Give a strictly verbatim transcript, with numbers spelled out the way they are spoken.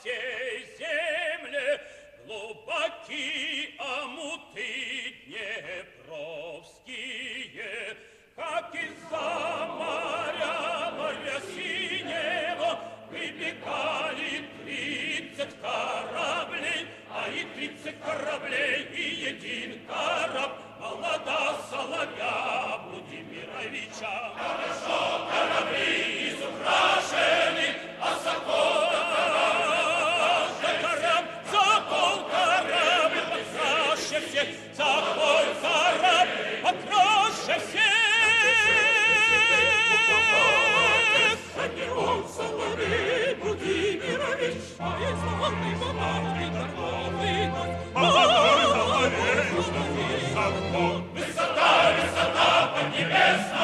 всей земле глубокие омуты днепровские, как из-за моря, моря синего, выбегали тридцать кораблей, а и тридцать кораблей, и един кораб, молода соловья Владимировича. Хорошо корабли изукрашены, а закон кораб, закон корабль покраше всех, закон кораб покраше всех. Он соловей Владимирович, а из волны бумажный торговый гость. Высота, высота под небес.